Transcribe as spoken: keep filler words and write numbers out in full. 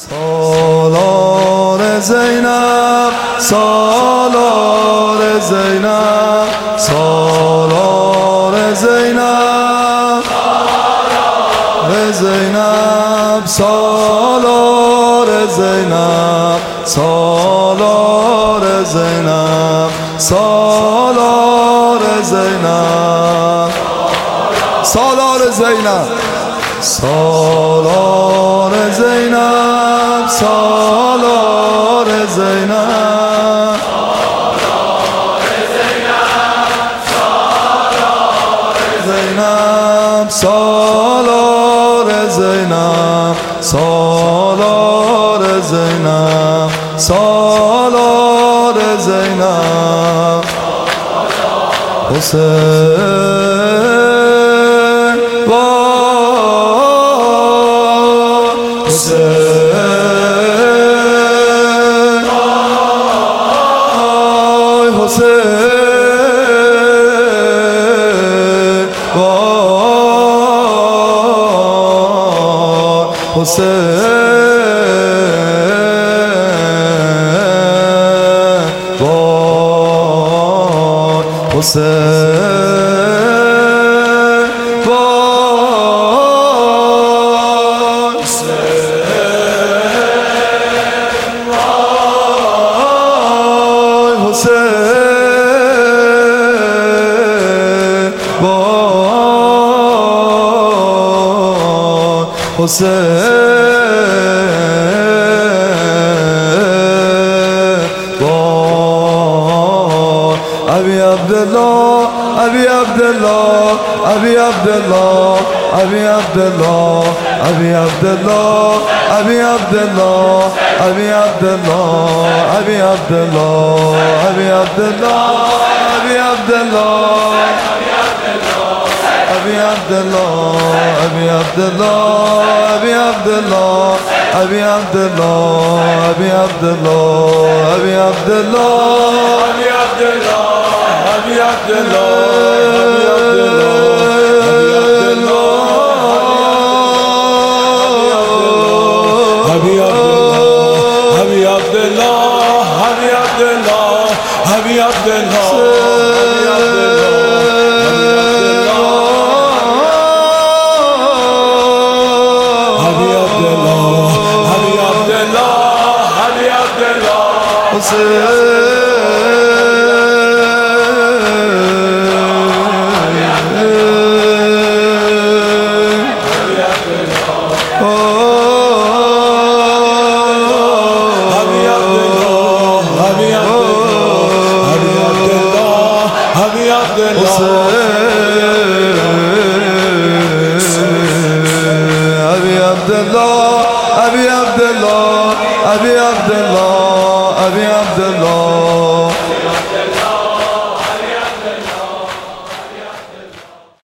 سالار زینب، سالار زینب، سالار زینب، زینب، سالار زینب، سالار زینب، سالار زینب، سالار زینب، سالار زینب، سالار زینب، زینب، سالار زینب، سالار زینب، سالار زینب، حسین وای حسین وای حسین وای حسین وای حسین وای حسین وای حسین وای ابی عبدالله، ابی عبدالله، ابی عبدالله، ابی عبدالله، ابی عبدالله، ابی عبدالله، ابی عبدالله، ابی عبدالله، ابی عبدالله، ابی عبدالله، ابی عبدالله، ابی عبدالله، ابی عبدالله، ابی عبدالله، ابی عبدالله، ابی عبدالله، ابی عبدالله، ابی Abi Abdullah, Abi Abdullah, Abi Abdullah.